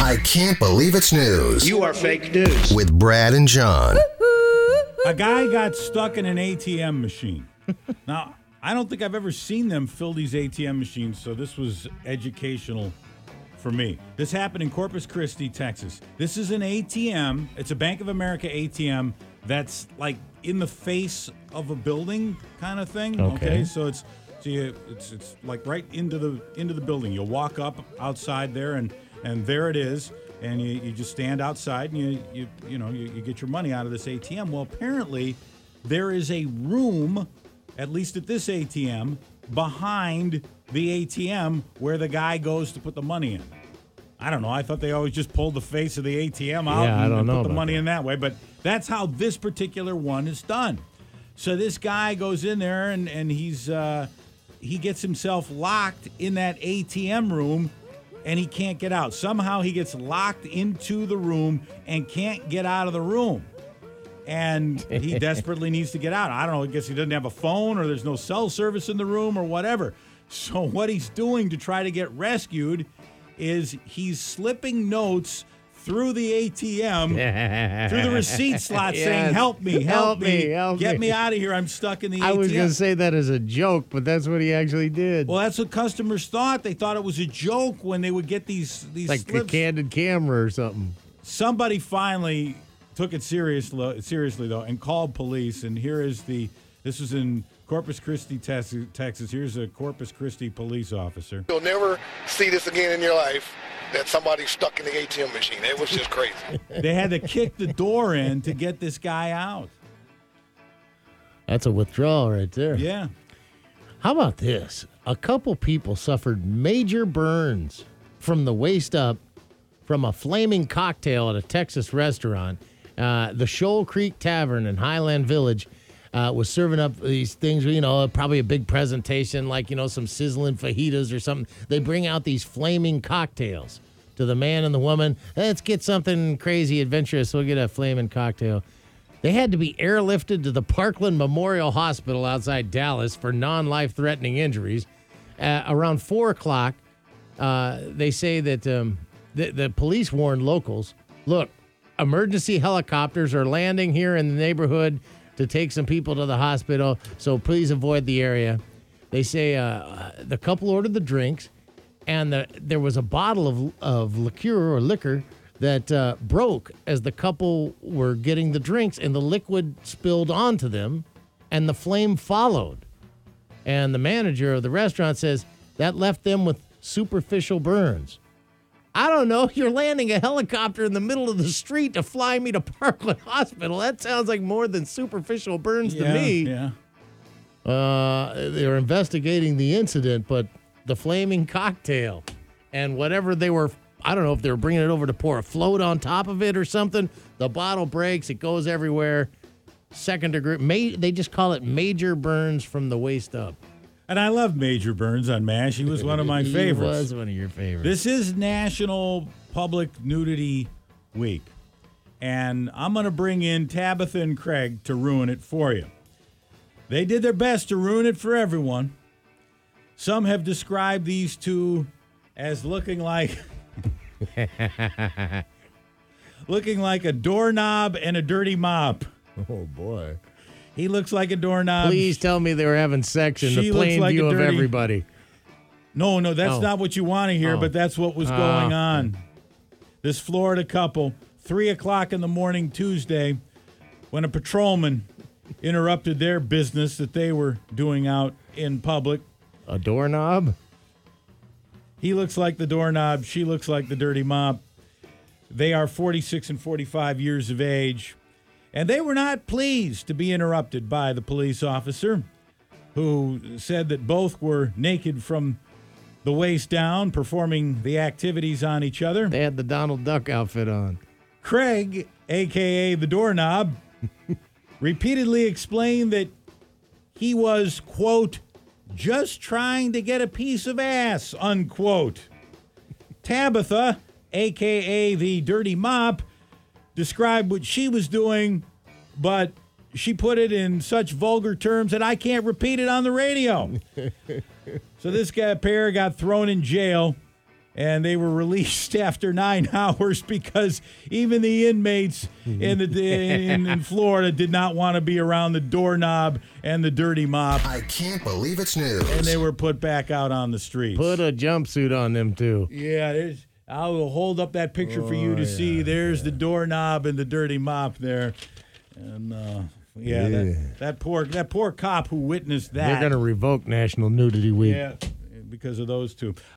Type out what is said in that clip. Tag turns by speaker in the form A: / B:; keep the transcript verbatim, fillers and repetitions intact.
A: I Can't Believe It's News.
B: You are fake news.
A: With Brad and John.
C: A guy got stuck in an A T M machine. Now, I don't think I've ever seen them fill these A T M machines, so this was educational for me. This happened in Corpus Christi, Texas. This is an A T M. It's a Bank of America A T M that's like in the face of a building kind of thing.
D: Okay.
C: Okay, so it's so you, it's it's like right into the into the building. You'll walk up outside there, and and there it is. And you, you just stand outside and you you you know you, you get your money out of this A T M. Well, apparently there is a room, at least at this A T M, behind the A T M where the guy goes to put the money in. I don't know. I thought they always just pulled the face of the A T M out
D: Yeah, I
C: and,
D: don't
C: and
D: know
C: put the
D: about
C: money
D: that.
C: in that way. But that's how this particular one is done. So this guy goes in there and and he's uh, he gets himself locked in that A T M room. And he can't get out. Somehow he gets locked into the room and can't get out of the room. And he desperately needs to get out. I don't know, I guess he doesn't have a phone or there's no cell service in the room or whatever. So what he's doing to try to get rescued is he's slipping notes through the A T M, through the receipt slot
D: Yes.
C: saying, help me, help,
D: Help me, help
C: get
D: me."
C: me out of here. I'm stuck in the
D: I
C: A T M.
D: was going to say that as a joke, but that's what he actually did.
C: Well, that's what customers thought. They thought it was a joke when they would get these these
D: like
C: slips.
D: a candid camera or something.
C: Somebody finally took it seriously, seriously though, and called police. And here is the. This is in Corpus Christi, Texas. Texas. Here's a Corpus Christi police officer.
E: You'll never see this again in your life, that somebody's stuck in the A T M machine. It was just crazy.
C: They had to kick the door in to get this guy out.
D: That's a withdrawal right there.
C: Yeah.
D: How about this? A couple people suffered major burns from the waist up from a flaming cocktail at a Texas restaurant. Uh, the Shoal Creek Tavern in Highland Village uh, was serving up these things, you know, probably a big presentation, like, you know, some sizzling fajitas or something. They bring out these flaming cocktails to the man and the woman. Let's get something crazy, adventurous. We'll get a flaming cocktail. They had to be airlifted to the Parkland Memorial Hospital outside Dallas for non-life-threatening injuries. Uh, around four o'clock, uh, they say that um, the, the police warned locals, look, emergency helicopters are landing here in the neighborhood to take some people to the hospital, so please avoid the area. They say uh, the couple ordered the drinks, and the, there was a bottle of, of liqueur or liquor that uh, broke as the couple were getting the drinks, and the liquid spilled onto them, and the flame followed. And the manager of the restaurant says that left them with superficial burns. I don't know. You're landing a helicopter in the middle of the street to fly me to Parkland Hospital. That sounds like more than superficial burns
C: Yeah,
D: to me.
C: yeah.
D: Uh, they're investigating the incident, but the flaming cocktail and whatever they were, I don't know if they were bringing it over to pour a float on top of it or something. The bottle breaks. It goes everywhere. Second degree. Ma- they just call it major burns from the waist up.
C: And I love Major Burns on MASH. He was one of my
D: He
C: favorites.
D: was one of your favorites.
C: This is National Public Nudity Week. And I'm going to bring in Tabitha and Craig to ruin it for you. They did their best to ruin it for everyone. Some have described these two as looking like looking like a doorknob and a dirty mop.
D: Oh, boy.
C: He looks like a doorknob.
D: Please tell me they were having sex in
C: She
D: the
C: looks
D: plain
C: like a
D: view of
C: dirty-
D: everybody.
C: No, no, that's
D: Oh.
C: not what you want to hear,
D: Oh.
C: but that's what was
D: Oh.
C: going on. This Florida couple, three o'clock in the morning Tuesday, when a patrolman interrupted their business that they were doing out in public.
D: A doorknob?
C: He looks like the doorknob. She looks like the dirty mop. They are forty-six and forty-five years of age. And they were not pleased to be interrupted by the police officer, who said that both were naked from the waist down, performing the activities on each other.
D: They had the Donald Duck outfit on.
C: Craig, a k a the doorknob, repeatedly explained that he was, quote, just trying to get a piece of ass, unquote. Tabitha, a k a the dirty mop, described what she was doing, but she put it in such vulgar terms that I can't repeat it on the radio. So this guy pair got thrown in jail, and they were released after nine hours because even the inmates in the in, in Florida did not want to be around the doorknob and the dirty mop,
A: I can't believe it's news.
C: and they were put back out on the streets.
D: Put a jumpsuit on them, too.
C: Yeah, there's, I will hold up that picture for you to
D: Oh,
C: see.
D: yeah,
C: There's the doorknob and the dirty mop there, and uh, yeah,
D: Yeah.
C: That, that poor that poor cop who witnessed that.
D: They're going to revoke National Nudity Week.
C: yeah, because of those two.